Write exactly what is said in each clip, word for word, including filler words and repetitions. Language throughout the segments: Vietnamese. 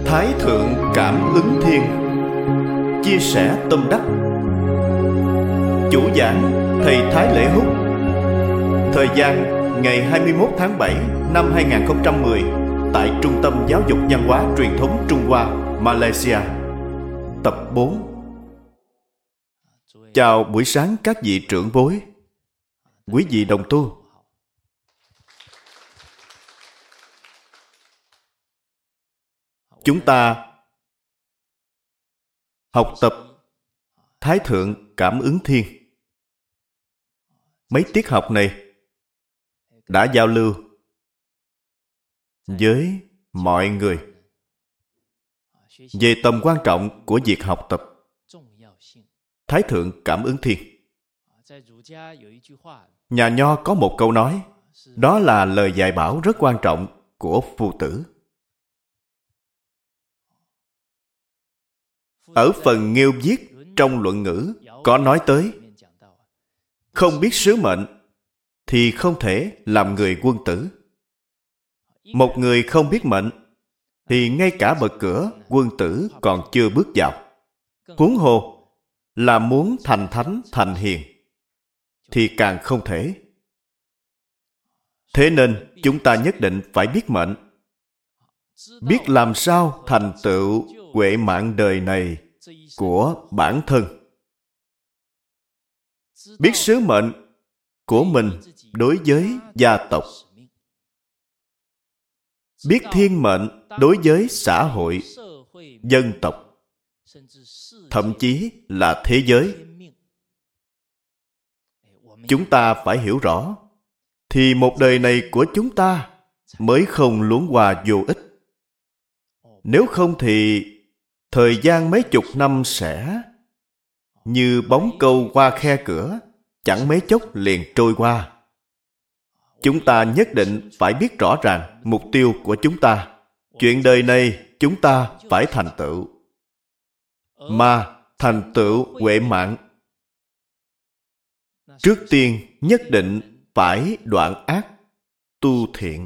Thái Thượng Cảm Ứng Thiên. Chia sẻ tâm đắc. Chủ giảng Thầy Thái Lễ Húc. Thời gian ngày hai mươi mốt tháng bảy năm hai nghìn không trăm mười tại Trung tâm Giáo dục Văn hóa Truyền thống Trung Hoa, Malaysia. Tập bốn. Chào buổi sáng các vị trưởng bối, quý vị đồng tu. Chúng ta học tập Thái Thượng Cảm Ứng Thiên. Mấy tiết học này đã giao lưu với mọi người về tầm quan trọng của việc học tập Thái Thượng Cảm Ứng Thiên. Nhà Nho có một câu nói, đó là lời dạy bảo rất quan trọng của Phu Tử. Ở phần nghêu viết trong luận ngữ có nói tới, không biết sứ mệnh thì không thể làm người quân tử. Một người không biết mệnh thì ngay cả bậc cửa quân tử còn chưa bước vào. Huống hồ là muốn thành thánh thành hiền thì càng không thể. Thế nên chúng ta nhất định phải biết mệnh, biết làm sao thành tựu huệ mạng đời này của bản thân, biết sứ mệnh của mình đối với gia tộc, biết thiên mệnh đối với xã hội, dân tộc, thậm chí là thế giới. Chúng ta phải hiểu rõ, thì một đời này của chúng ta mới không luống qua vô ích. Nếu không thì thời gian mấy chục năm sẽ như bóng câu qua khe cửa, chẳng mấy chốc liền trôi qua. Chúng ta nhất định phải biết rõ ràng mục tiêu của chúng ta. Chuyện đời này chúng ta phải thành tựu. Mà thành tựu huệ mạng, trước tiên nhất định phải đoạn ác, tu thiện.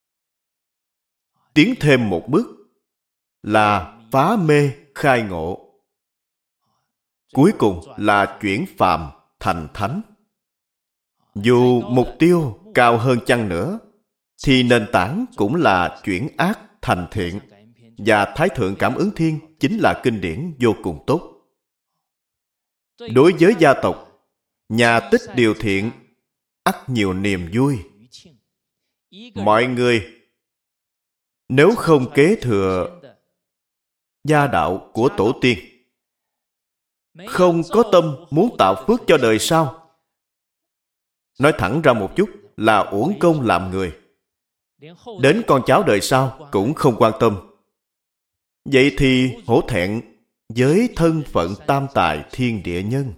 Tiến thêm một bước là phá mê khai ngộ. Cuối cùng là chuyển phàm thành thánh. Dù mục tiêu cao hơn chăng nữa, thì nền tảng cũng là chuyển ác thành thiện. Và Thái Thượng Cảm Ứng Thiên chính là kinh điển vô cùng tốt. Đối với gia tộc, nhà tích điều thiện, ắt nhiều niềm vui. Mọi người nếu không kế thừa gia đạo của tổ tiên, không có tâm muốn tạo phước cho đời sau, nói thẳng ra một chút là uổng công làm người. Đến con cháu đời sau cũng không quan tâm. Vậy thì hổ thẹn với thân phận tam tài thiên địa nhân.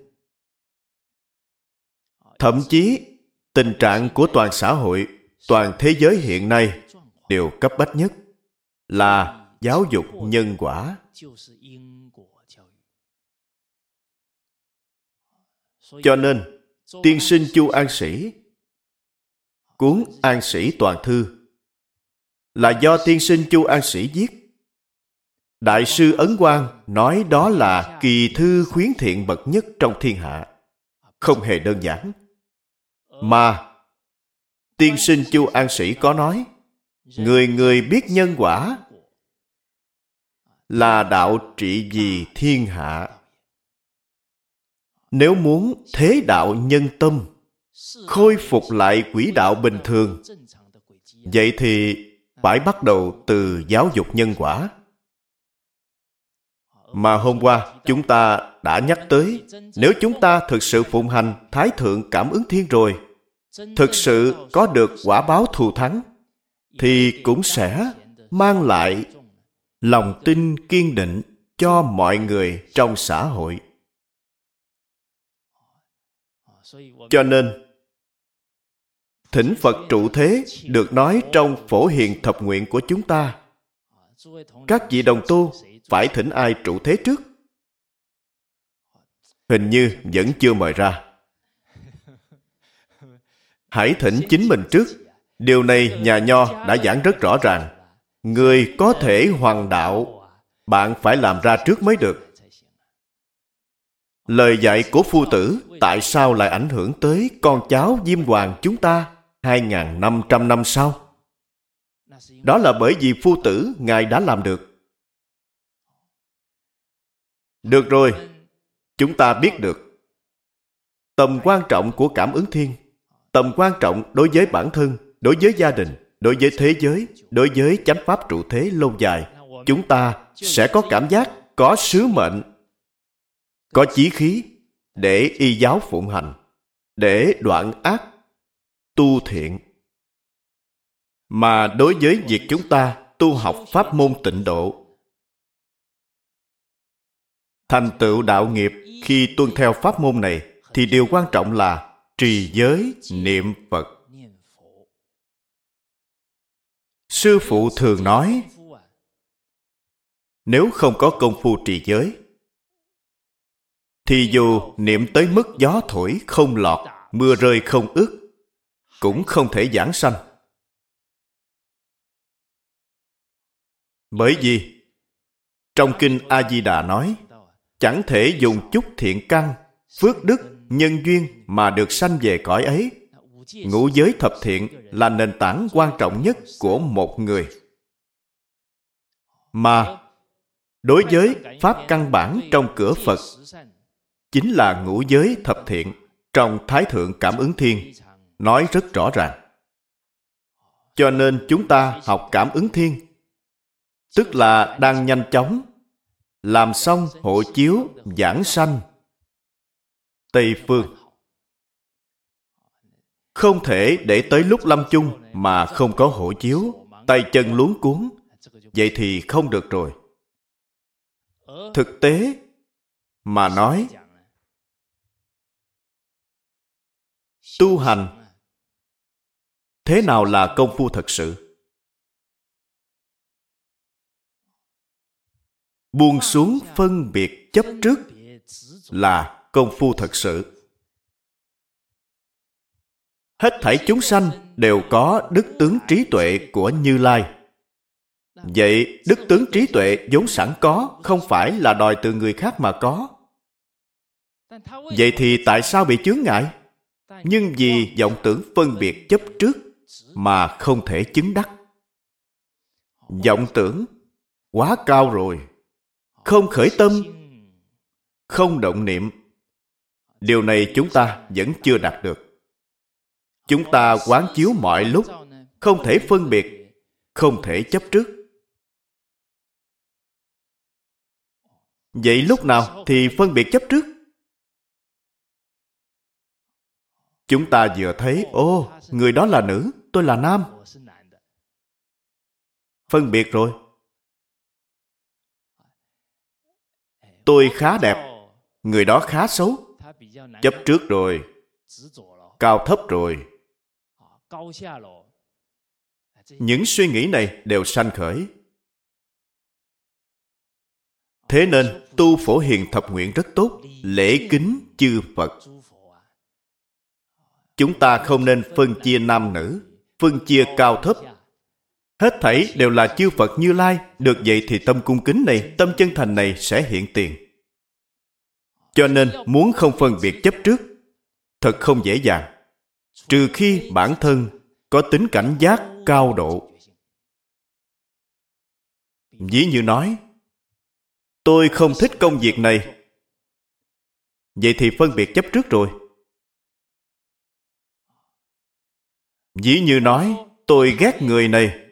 Thậm chí tình trạng của toàn xã hội, toàn thế giới hiện nay đều cấp bách nhất là giáo dục nhân quả. Cho nên tiên sinh Chu An Sĩ, cuốn An Sĩ Toàn Thư là do tiên sinh Chu An Sĩ viết. Đại sư Ấn Quang nói đó là kỳ thư khuyến thiện bậc nhất trong thiên hạ. Không hề đơn giản. Mà tiên sinh Chu An Sĩ có nói, người người biết nhân quả là đạo trị vì thiên hạ. Nếu muốn thế đạo nhân tâm, khôi phục lại quỹ đạo bình thường, vậy thì phải bắt đầu từ giáo dục nhân quả. Mà hôm qua chúng ta đã nhắc tới, nếu chúng ta thực sự phụng hành Thái Thượng Cảm Ứng Thiên rồi, thực sự có được quả báo thù thắng, thì cũng sẽ mang lại lòng tin kiên định cho mọi người trong xã hội. Cho nên thỉnh Phật trụ thế được nói trong Phổ Hiền Thập Nguyện của chúng ta. Các vị đồng tu phải thỉnh ai trụ thế trước? Hình như vẫn chưa mời ra. Hãy thỉnh chính mình trước. Điều này nhà Nho đã giảng rất rõ ràng. Người có thể hoằng đạo bạn phải làm ra trước mới được. Lời dạy của Phu Tử tại sao lại ảnh hưởng tới con cháu Diêm Hoàng chúng ta hai nghìn năm trăm năm sau? Đó là bởi vì Phu Tử Ngài đã làm được. Được rồi, chúng ta biết được tầm quan trọng của cảm ứng thiên, tầm quan trọng đối với bản thân, đối với gia đình, đối với thế giới, đối với chánh pháp trụ thế lâu dài. Chúng ta sẽ có cảm giác, có sứ mệnh, có chí khí để y giáo phụng hành, để đoạn ác, tu thiện. Mà đối với việc chúng ta tu học pháp môn tịnh độ, thành tựu đạo nghiệp khi tuân theo pháp môn này, thì điều quan trọng là trì giới niệm Phật. Sư phụ thường nói, nếu không có công phu trì giới, thì dù niệm tới mức gió thổi không lọt, mưa rơi không ướt, cũng không thể giảng sanh. Bởi vì trong Kinh A-di-đà nói, chẳng thể dùng chút thiện căn, phước đức, nhân duyên mà được sanh về cõi ấy. Ngũ giới thập thiện là nền tảng quan trọng nhất của một người. Mà đối với pháp căn bản trong cửa Phật chính là ngũ giới thập thiện. Trong Thái Thượng Cảm Ứng Thiên nói rất rõ ràng. Cho nên chúng ta học Cảm Ứng Thiên, tức là đang nhanh chóng làm xong hộ chiếu giảng sanh Tây Phương. Không thể để tới lúc lâm chung mà không có hộ chiếu, tay chân luống cuống, vậy thì không được rồi. Thực tế mà nói, tu hành thế nào là công phu thật sự? Buông xuống phân biệt chấp trước là công phu thật sự. Hết thảy chúng sanh đều có đức tướng trí tuệ của Như Lai. Vậy đức tướng trí tuệ vốn sẵn có, không phải là đòi từ người khác mà có. Vậy thì tại sao bị chướng ngại? Nhưng vì vọng tưởng phân biệt chấp trước mà không thể chứng đắc. Vọng tưởng quá cao rồi, không khởi tâm, không động niệm. Điều này chúng ta vẫn chưa đạt được. Chúng ta quán chiếu mọi lúc, không thể phân biệt, không thể chấp trước. Vậy lúc nào thì phân biệt chấp trước? Chúng ta vừa thấy, ô, người đó là nữ, tôi là nam. Phân biệt rồi. Tôi khá đẹp, người đó khá xấu. Chấp trước rồi. Cao thấp rồi. Những suy nghĩ này đều sanh khởi. Thế nên tu Phổ Hiền Thập Nguyện rất tốt, lễ kính chư Phật. Chúng ta không nên phân chia nam nữ, phân chia cao thấp. Hết thảy đều là chư Phật Như Lai. Được vậy thì tâm cung kính này, tâm chân thành này sẽ hiện tiền. Cho nên muốn không phân biệt chấp trước thật không dễ dàng, trừ khi bản thân có tính cảnh giác cao độ. Ví như nói, tôi không thích công việc này, vậy thì phân biệt chấp trước rồi. Ví như nói, tôi ghét người này,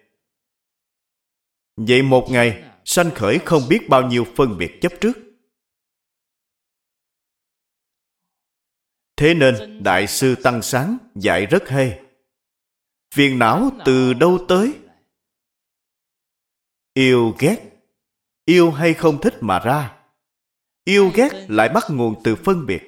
vậy một ngày sanh khởi không biết bao nhiêu phân biệt chấp trước. Thế nên Đại sư Tăng Sáng dạy rất hay. Phiền não từ đâu tới? Yêu ghét, yêu hay không thích mà ra. Yêu ghét lại bắt nguồn từ phân biệt.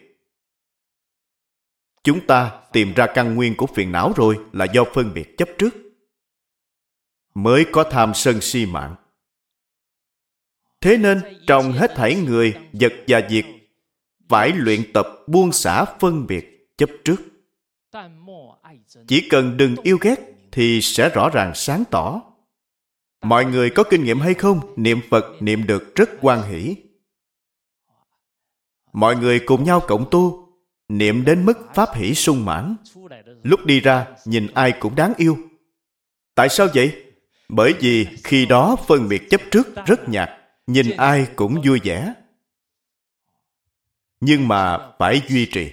Chúng ta tìm ra căn nguyên của phiền não rồi là do phân biệt chấp trước, mới có tham sân si mạng. Thế nên trong hết thảy người, vật và việc phải luyện tập buông xả phân biệt chấp trước. Chỉ cần đừng yêu ghét thì sẽ rõ ràng sáng tỏ. Mọi người có kinh nghiệm hay không? Niệm Phật niệm được rất hoan hỷ. Mọi người cùng nhau cộng tu, niệm đến mức pháp hỷ sung mãn. Lúc đi ra, nhìn ai cũng đáng yêu. Tại sao vậy? Bởi vì khi đó phân biệt chấp trước rất nhạt, nhìn ai cũng vui vẻ. Nhưng mà phải duy trì.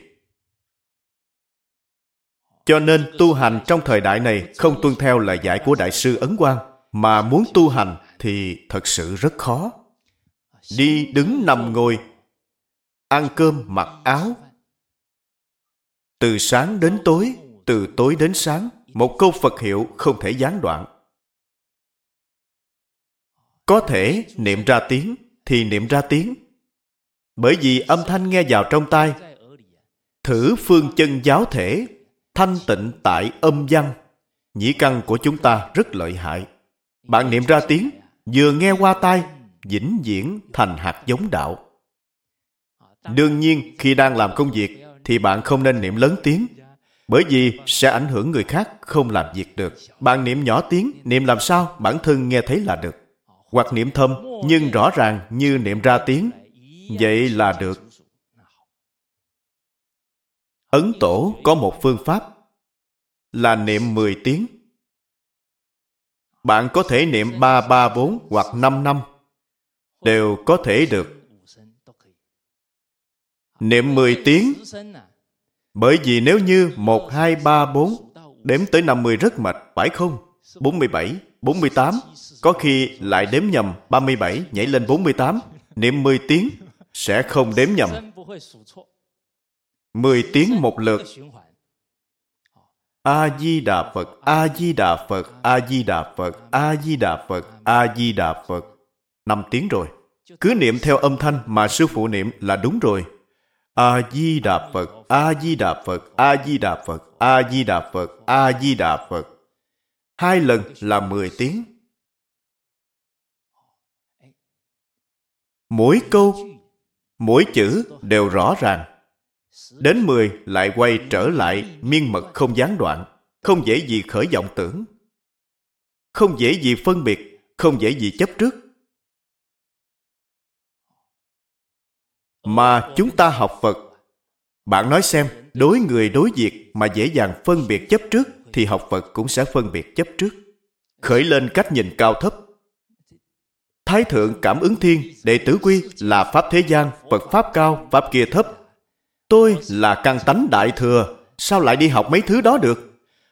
Cho nên tu hành trong thời đại này không tuân theo lời dạy của Đại sư Ấn Quang, mà muốn tu hành thì thật sự rất khó. Đi đứng nằm ngồi, ăn cơm mặc áo, từ sáng đến tối, từ tối đến sáng, một câu Phật hiệu không thể gián đoạn. Có thể niệm ra tiếng thì niệm ra tiếng, bởi vì âm thanh nghe vào trong tai. Thử phương chân giáo thể, thanh tịnh tại âm văn. Nhĩ căn của chúng ta rất lợi hại. Bạn niệm ra tiếng, vừa nghe qua tai, vĩnh viễn thành hạt giống đạo. Đương nhiên, khi đang làm công việc, thì bạn không nên niệm lớn tiếng, bởi vì sẽ ảnh hưởng người khác không làm việc được. Bạn niệm nhỏ tiếng, niệm làm sao bản thân nghe thấy là được. Hoặc niệm thầm, nhưng rõ ràng như niệm ra tiếng, vậy là được. Ấn Tổ có một phương pháp là niệm mười tiếng. Bạn có thể niệm ba ba bốn hoặc năm năm, đều có thể được. Niệm mười tiếng, bởi vì nếu như một, hai, ba, bốn, đếm tới năm mươi rất mệt, phải không? bốn mươi bảy, bốn mươi tám, có khi lại đếm nhầm ba mươi bảy, nhảy lên bốn mươi tám. Niệm mười tiếng, sẽ không đếm nhầm. mười tiếng một lượt. A-di-đà Phật, A-di-đà Phật, A-di-đà Phật, A-di-đà Phật, A-di-đà Phật. năm tiếng rồi. Cứ niệm theo âm thanh mà sư phụ niệm là đúng rồi. A-di-đà Phật, A-di-đà Phật, A-di-đà Phật, A-di-đà Phật, A-di-đà Phật. Hai lần là mười tiếng. Mỗi câu, mỗi chữ đều rõ ràng. Đến mười lại quay trở lại miên mật không gián đoạn, không dễ gì khởi vọng tưởng, không dễ gì phân biệt, không dễ gì chấp trước. Mà chúng ta học Phật, bạn nói xem, đối người đối việc mà dễ dàng phân biệt chấp trước, thì học Phật cũng sẽ phân biệt chấp trước, khởi lên cách nhìn cao thấp. Thái thượng cảm ứng thiên, đệ tử quy là pháp thế gian, Phật pháp cao, pháp kia thấp. Tôi là căn tánh đại thừa, sao lại đi học mấy thứ đó được?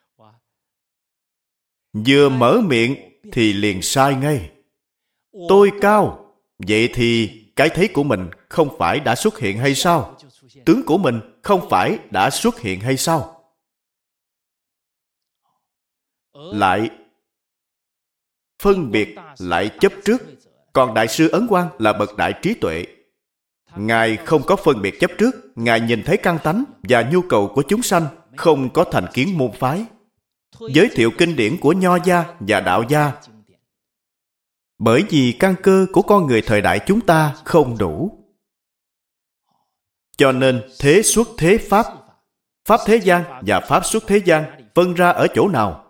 Vừa mở miệng thì liền sai ngay. Tôi cao, vậy thì cái thấy của mình không phải đã xuất hiện hay sao? Tướng của mình không phải đã xuất hiện hay sao? Lại phân biệt, lại chấp trước. Còn Đại sư Ấn Quang là bậc đại trí tuệ. Ngài không có phân biệt chấp trước, Ngài nhìn thấy căn tánh và nhu cầu của chúng sanh, không có thành kiến môn phái. Giới thiệu kinh điển của Nho gia và Đạo gia. Bởi vì căn cơ của con người thời đại chúng ta không đủ. Cho nên thế xuất thế pháp, pháp thế gian và pháp xuất thế gian phân ra ở chỗ nào?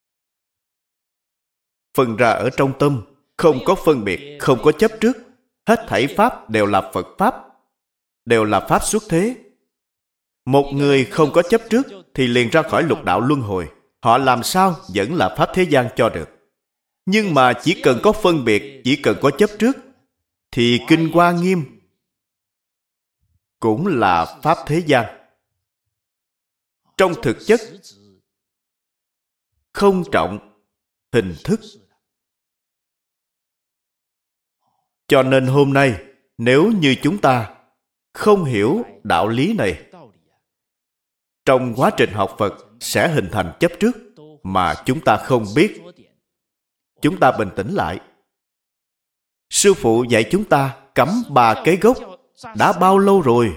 Phân ra ở trong tâm, không có phân biệt, không có chấp trước. Hết thảy pháp đều là Phật pháp, đều là pháp xuất thế. Một người không có chấp trước thì liền ra khỏi lục đạo luân hồi. Họ làm sao vẫn là pháp thế gian cho được. Nhưng mà chỉ cần có phân biệt, chỉ cần có chấp trước, thì Kinh Hoa Nghiêm cũng là pháp thế gian. Trong thực chất, không trọng hình thức. Cho nên hôm nay, nếu như chúng ta không hiểu đạo lý này, trong quá trình học Phật sẽ hình thành chấp trước mà chúng ta không biết. Chúng ta bình tĩnh lại. Sư phụ dạy chúng ta cắm ba cái gốc đã bao lâu rồi?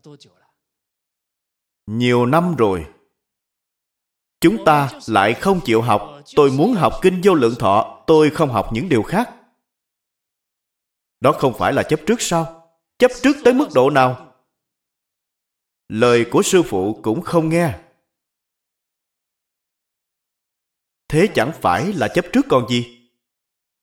Nhiều năm rồi. Chúng ta lại không chịu học. Tôi muốn học Kinh Vô Lượng Thọ, tôi không học những điều khác. Đó không phải là chấp trước sao? Chấp trước tới mức độ nào? Lời của sư phụ cũng không nghe. Thế chẳng phải là chấp trước còn gì?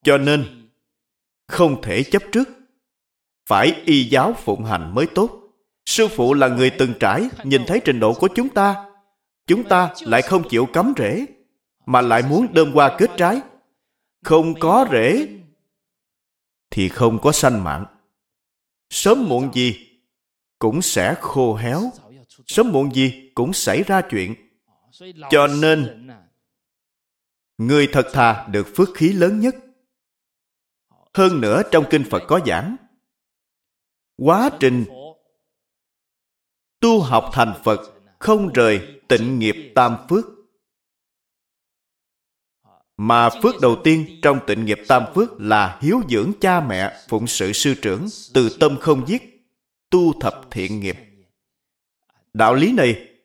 Cho nên, không thể chấp trước. Phải y giáo phụng hành mới tốt. Sư phụ là người từng trải, nhìn thấy trình độ của chúng ta. Chúng ta lại không chịu cắm rễ, mà lại muốn đơm hoa kết trái. Không có rễ, thì không có sanh mạng. Sớm muộn gì cũng sẽ khô héo. Sớm muộn gì cũng xảy ra chuyện. Cho nên, người thật thà được phước khí lớn nhất. Hơn nữa trong kinh Phật có giảng, quá trình tu học thành Phật không rời tịnh nghiệp tam phước. Mà phước đầu tiên trong tịnh nghiệp tam phước là hiếu dưỡng cha mẹ, phụng sự sư trưởng, từ tâm không giết, tu thập thiện nghiệp. Đạo lý này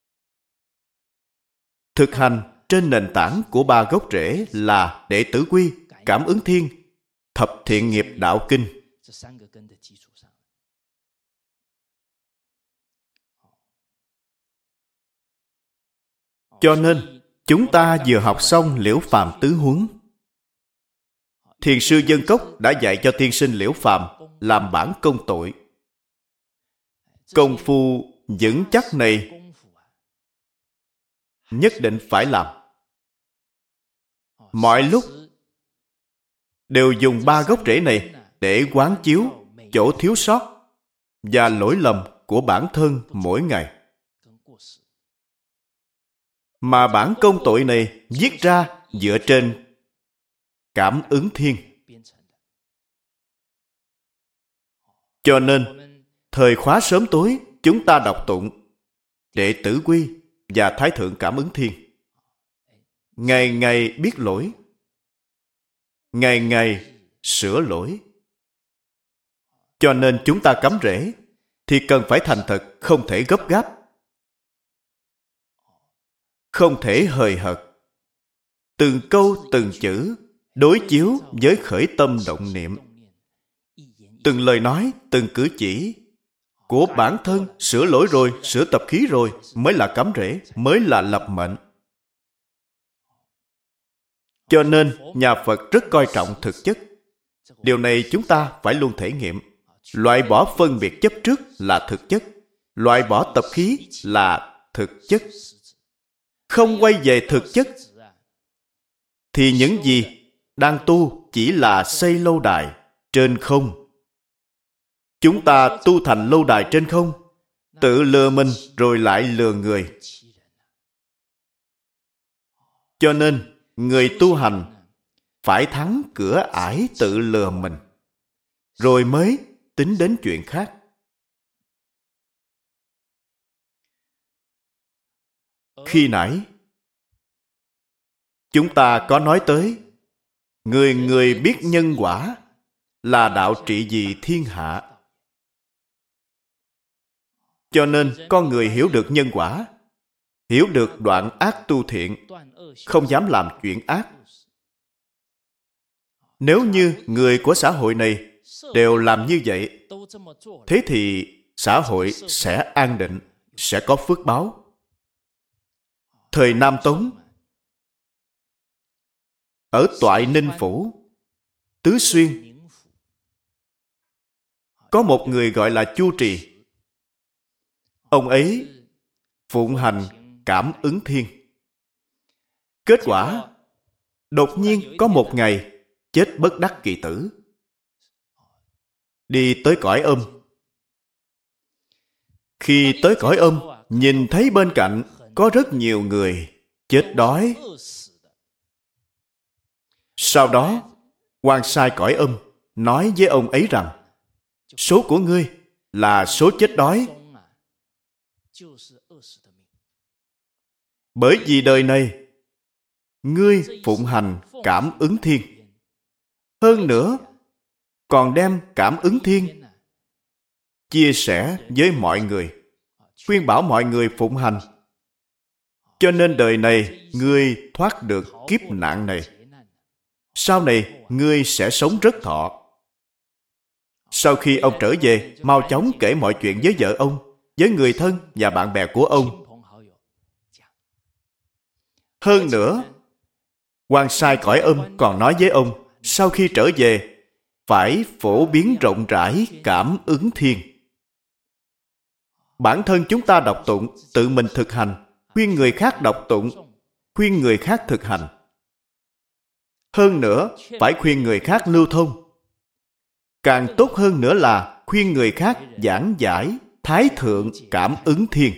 thực hành trên nền tảng của ba gốc rễ là Đệ Tử Quy, Cảm Ứng Thiên, Thập Thiện Nghiệp Đạo Kinh. Cho nên, chúng ta vừa học xong Liễu Phàm tứ huấn. Thiền sư Dân Cốc đã dạy cho tiên sinh Liễu Phàm làm bản công tội. Công phu vững chắc này nhất định phải làm. Mọi lúc đều dùng ba gốc rễ này để quán chiếu chỗ thiếu sót và lỗi lầm của bản thân mỗi ngày. Mà bản công tội này viết ra dựa trên Cảm Ứng Thiên. Cho nên, thời khóa sớm tối, chúng ta đọc tụng Đệ Tử Quy và Thái Thượng Cảm Ứng Thiên. Ngày ngày biết lỗi, ngày ngày sửa lỗi. Cho nên chúng ta cắm rễ thì cần phải thành thật, không thể gấp gáp, không thể hời hợt. Từng câu từng chữ đối chiếu với khởi tâm động niệm. Từng lời nói, từng cử chỉ của bản thân sửa lỗi rồi, sửa tập khí rồi mới là cắm rễ, mới là lập mệnh. Cho nên nhà Phật rất coi trọng thực chất. Điều này chúng ta phải luôn thể nghiệm. Loại bỏ phân biệt chấp trước là thực chất, loại bỏ tập khí là thực chất. Không quay về thực chất thì những gì đang tu chỉ là xây lâu đài trên không. Chúng ta tu thành lâu đài trên không, tự lừa mình rồi lại lừa người. Cho nên người tu hành phải thắng cửa ải tự lừa mình, rồi mới tính đến chuyện khác. Khi nãy chúng ta có nói tới người người biết nhân quả là đạo trị vì thiên hạ. Cho nên con người hiểu được nhân quả, hiểu được đoạn ác tu thiện, không dám làm chuyện ác. Nếu như người của xã hội này đều làm như vậy, thế thì xã hội sẽ an định, sẽ có phước báo. Thời Nam Tống, ở Toại Ninh Phủ, Tứ Xuyên, có một người gọi là Chu Trì. Ông ấy phụng hành Cảm Ứng Thiên. Kết quả, đột nhiên có một ngày chết bất đắc kỳ tử, đi tới cõi âm. Khi tới cõi âm, nhìn thấy bên cạnh có rất nhiều người chết đói. Sau đó, quan sai cõi âm nói với ông ấy rằng số của ngươi là số chết đói. Bởi vì đời này ngươi phụng hành Cảm Ứng Thiên, hơn nữa còn đem Cảm Ứng Thiên chia sẻ với mọi người, khuyên bảo mọi người phụng hành. Cho nên đời này ngươi thoát được kiếp nạn này. Sau này ngươi sẽ sống rất thọ. Sau khi ông trở về, mau chóng kể mọi chuyện với vợ ông, với người thân và bạn bè của ông. Hơn nữa, quan sai cõi âm còn nói với ông, sau khi trở về phải phổ biến rộng rãi cảm ứng thiên. Bản thân chúng ta đọc tụng, tự mình thực hành, khuyên người khác đọc tụng, khuyên người khác thực hành. Hơn nữa, phải khuyên người khác lưu thông. Càng tốt hơn nữa là khuyên người khác giảng giải Thái Thượng Cảm Ứng Thiên.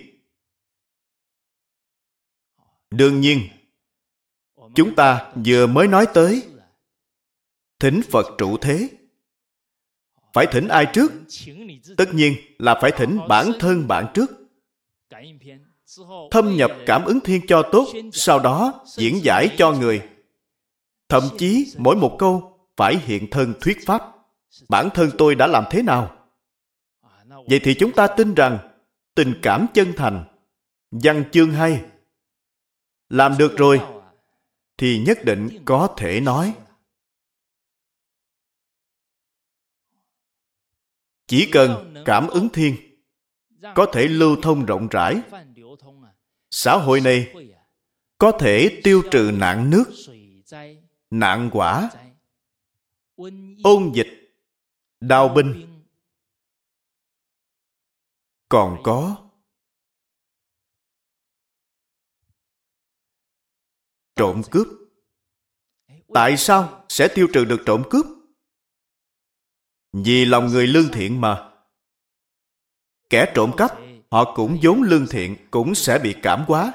Đương nhiên, chúng ta vừa mới nói tới thỉnh Phật trụ thế. Phải thỉnh ai trước? Tất nhiên là phải thỉnh bản thân bạn trước. Thâm nhập Cảm Ứng Thiên cho tốt, sau đó diễn giải cho người. Thậm chí mỗi một câu phải hiện thân thuyết pháp. Bản thân tôi đã làm thế nào? Vậy thì chúng ta tin rằng tình cảm chân thành, văn chương hay, làm được rồi thì nhất định có thể nói. Chỉ cần Cảm Ứng Thiên có thể lưu thông rộng rãi, xã hội này có thể tiêu trừ nạn nước, nạn hỏa, ôn dịch, đao binh. Còn có trộm cướp. Tại sao sẽ tiêu trừ được trộm cướp? Vì lòng người lương thiện mà. Kẻ trộm cắp, họ cũng vốn lương thiện, cũng sẽ bị cảm hóa.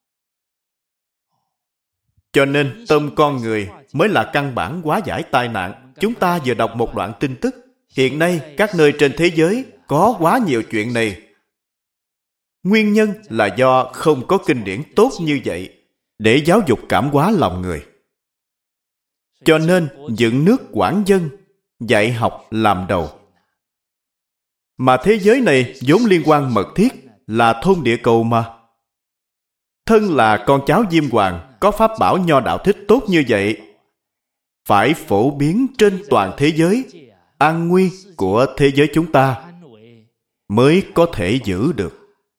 Cho nên tâm con người mới là căn bản hóa giải tai nạn. Chúng ta vừa đọc một đoạn tin tức. Hiện nay các nơi trên thế giới có quá nhiều chuyện này. Nguyên nhân là do không có kinh điển tốt như vậy để giáo dục cảm hóa lòng người. Cho nên dựng nước quản dân, dạy học làm đầu. Mà thế giới này vốn liên quan mật thiết, là thôn địa cầu mà. Thân là con cháu Diêm Hoàng, có pháp bảo nho đạo thích tốt như vậy, phải phổ biến trên toàn thế giới. An nguy của thế giới chúng ta mới có thể giữ được.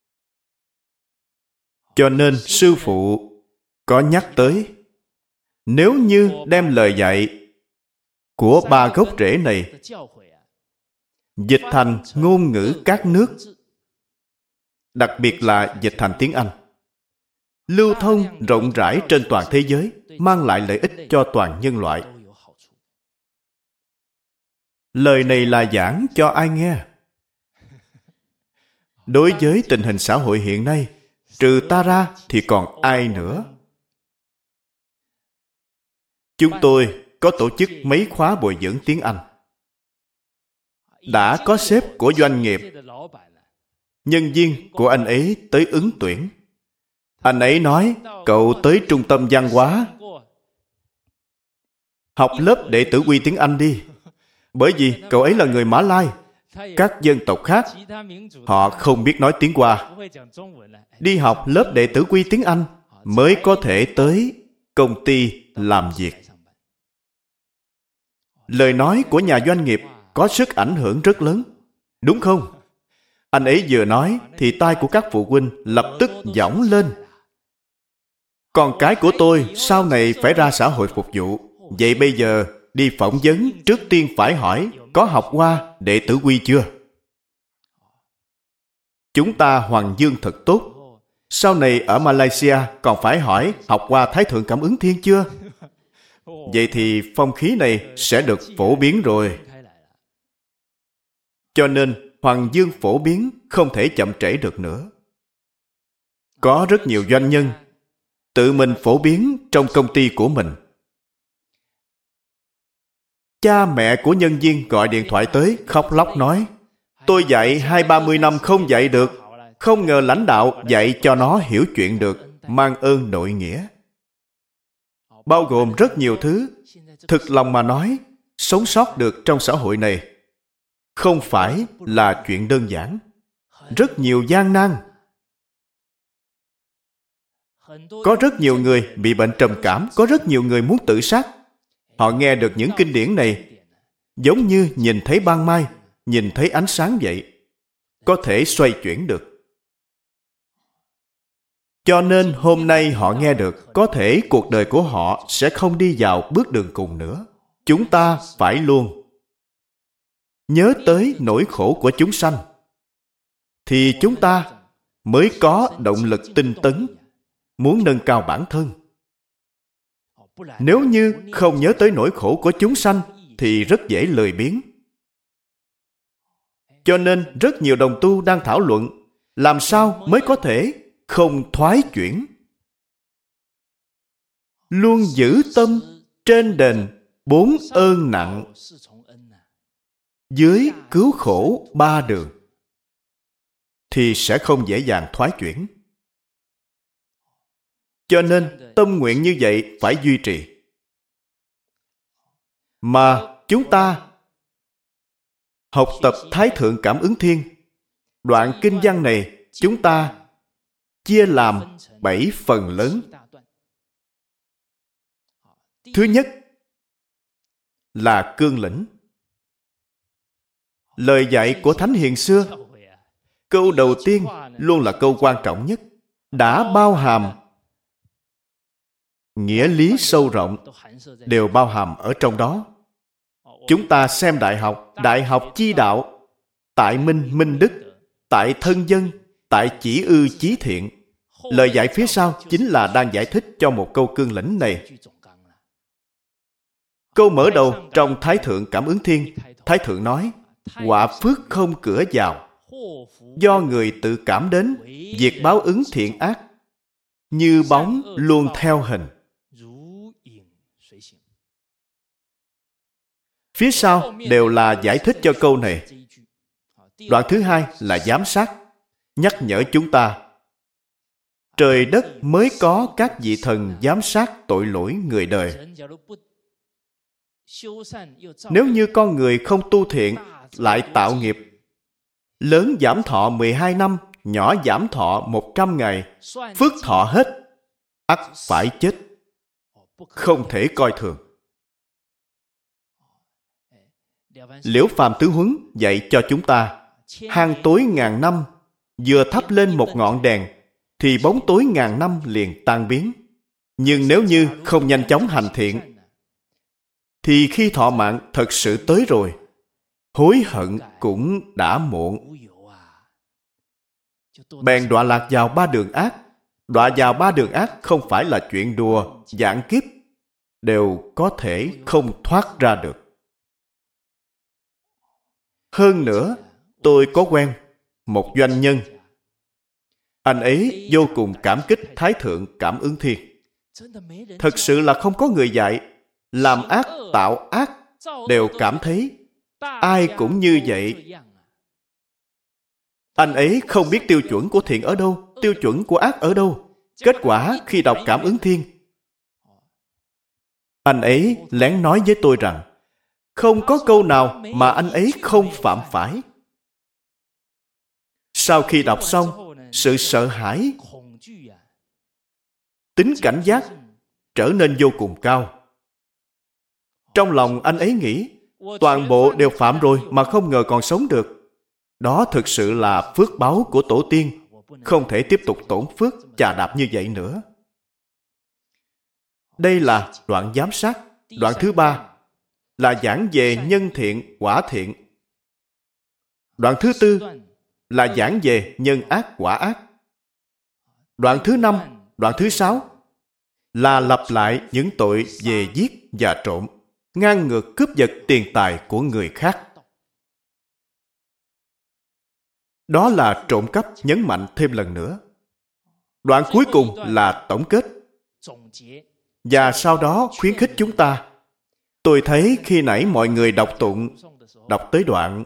Cho nên sư phụ có nhắc tới, nếu như đem lời dạy của ba gốc rễ này dịch thành ngôn ngữ các nước, đặc biệt là dịch thành tiếng Anh, lưu thông rộng rãi trên toàn thế giới, mang lại lợi ích cho toàn nhân loại. Lời này là giảng cho ai nghe? Đối với tình hình xã hội hiện nay, trừ ta ra thì còn ai nữa? Chúng tôi có tổ chức mấy khóa bồi dưỡng tiếng Anh. Đã có sếp của doanh nghiệp, nhân viên của anh ấy tới ứng tuyển. Anh ấy nói, cậu tới trung tâm văn hóa, học lớp đệ tử quy tiếng Anh đi. Bởi vì cậu ấy là người Mã Lai. Các dân tộc khác, họ không biết nói tiếng Hoa. Đi học lớp đệ tử quy tiếng Anh mới có thể tới công ty làm việc. Lời nói của nhà doanh nghiệp có sức ảnh hưởng rất lớn, đúng không? Anh ấy vừa nói thì tai của các phụ huynh lập tức dõng lên. Con cái của tôi sau này phải ra xã hội phục vụ. Vậy bây giờ đi phỏng vấn, trước tiên phải hỏi có học qua đệ tử quy chưa? Chúng ta Hoàng Dương thật tốt. Sau này ở Malaysia còn phải hỏi học qua Thái Thượng Cảm Ứng Thiên chưa? Vậy thì phong khí này sẽ được phổ biến rồi. Cho nên Hoàng Dương phổ biến không thể chậm trễ được nữa. Có rất nhiều doanh nhân tự mình phổ biến trong công ty của mình. Cha mẹ của nhân viên gọi điện thoại tới khóc lóc nói, tôi dạy hai ba mươi năm không dạy được, không ngờ lãnh đạo dạy cho nó hiểu chuyện được, mang ơn nội nghĩa. Bao gồm rất nhiều thứ. Thực lòng mà nói, sống sót được trong xã hội này không phải là chuyện đơn giản. Rất nhiều gian nan. Có rất nhiều người bị bệnh trầm cảm, có rất nhiều người muốn tự sát. Họ nghe được những kinh điển này giống như nhìn thấy ban mai, nhìn thấy ánh sáng vậy, có thể xoay chuyển được. Cho nên hôm nay họ nghe được, có thể cuộc đời của họ sẽ không đi vào bước đường cùng nữa. chúng ta phải luôn nhớ tới nỗi khổ của chúng sanh, thì chúng ta mới có động lực tinh tấn, muốn nâng cao bản thân. Nếu như không nhớ tới nỗi khổ của chúng sanh, thì rất dễ lười biếng. Cho nên rất nhiều đồng tu đang thảo luận làm sao mới có thể không thoái chuyển. Luôn giữ tâm trên đền bốn ơn nặng, dưới cứu khổ ba đường, thì sẽ không dễ dàng thoái chuyển. Cho nên tâm nguyện như vậy phải duy trì. Mà chúng ta học tập Thái Thượng Cảm Ứng Thiên, đoạn kinh văn này chúng ta chia làm bảy phần lớn. Thứ nhất là cương lĩnh. Lời dạy của Thánh Hiền xưa, câu đầu tiên luôn là câu quan trọng nhất, đã bao hàm nghĩa lý sâu rộng, đều bao hàm ở trong đó. Chúng ta xem đại học, đại học chi đạo, tại minh minh đức, tại thân dân, tại chỉ ư chí thiện. Lời dạy phía sau chính là đang giải thích cho một câu cương lĩnh này. Câu mở đầu trong Thái Thượng Cảm Ứng Thiên, Thái Thượng nói, quả phước không cửa vào, do người tự cảm đến, việc báo ứng thiện ác, như bóng luôn theo hình. Phía sau đều là giải thích cho câu này. Đoạn thứ hai là giám sát, nhắc nhở chúng ta. Trời đất mới có các vị thần giám sát tội lỗi người đời. Nếu như con người không tu thiện, lại tạo nghiệp, lớn giảm thọ mười hai năm, nhỏ giảm thọ một trăm ngày, phước thọ hết, ắt phải chết. Không thể coi thường. Liễu Phàm Tứ Huấn dạy cho chúng ta, hang tối ngàn năm, vừa thắp lên một ngọn đèn, thì bóng tối ngàn năm liền tan biến. Nhưng nếu như không nhanh chóng hành thiện, thì khi thọ mạng thật sự tới rồi, hối hận cũng đã muộn. Bèn đọa lạc vào ba đường ác. Đọa vào ba đường ác không phải là chuyện đùa, vạn kiếp đều có thể không thoát ra được. Hơn nữa, tôi có quen một doanh nhân. Anh ấy vô cùng cảm kích Thái Thượng Cảm Ứng Thiên. Thật sự là không có người dạy, làm ác tạo ác, đều cảm thấy ai cũng như vậy. Anh ấy không biết tiêu chuẩn của thiện ở đâu, tiêu chuẩn của ác ở đâu. Kết quả khi đọc Cảm Ứng Thiên, anh ấy lén nói với tôi rằng không có câu nào mà anh ấy không phạm phải. Sau khi đọc xong, sự sợ hãi, tính cảnh giác trở nên vô cùng cao. Trong lòng anh ấy nghĩ, toàn bộ đều phạm rồi mà không ngờ còn sống được. Đó thực sự là phước báu của tổ tiên, không thể tiếp tục tổn phước chà đạp như vậy nữa. Đây là đoạn giám sát. Đoạn thứ ba là giảng về nhân thiện, quả thiện. Đoạn thứ tư là giảng về nhân ác, quả ác. Đoạn thứ năm, đoạn thứ sáu là lặp lại những tội về giết và trộm, ngang ngược cướp giật tiền tài của người khác. Đó là trộm cắp, nhấn mạnh thêm lần nữa. Đoạn cuối cùng là tổng kết. Và sau đó khuyến khích chúng ta. Tôi thấy khi nãy mọi người đọc tụng, đọc tới đoạn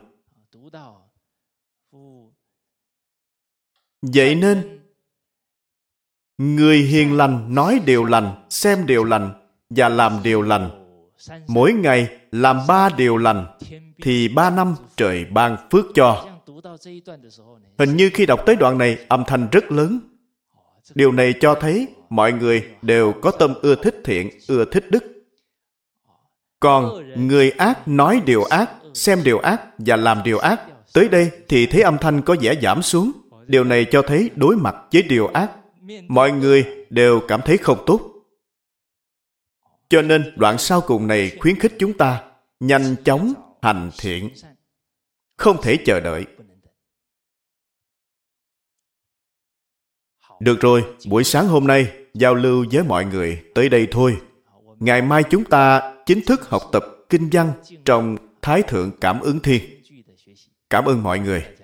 vậy nên người hiền lành nói điều lành, xem điều lành và làm điều lành. Mỗi ngày làm ba điều lành, thì ba năm trời ban phước cho. Hình như khi đọc tới đoạn này, âm thanh rất lớn. Điều này cho thấy mọi người đều có tâm ưa thích thiện, ưa thích đức. Còn người ác nói điều ác, xem điều ác và làm điều ác, tới đây thì thấy âm thanh có vẻ giảm xuống. Điều này cho thấy đối mặt với điều ác, mọi người đều cảm thấy không tốt. Cho nên đoạn sau cùng này khuyến khích chúng ta nhanh chóng hành thiện, không thể chờ đợi. Được rồi, buổi sáng hôm nay giao lưu với mọi người tới đây thôi. Ngày mai chúng ta chính thức học tập kinh văn trong Thái Thượng Cảm Ứng Thiên. Cảm ơn mọi người.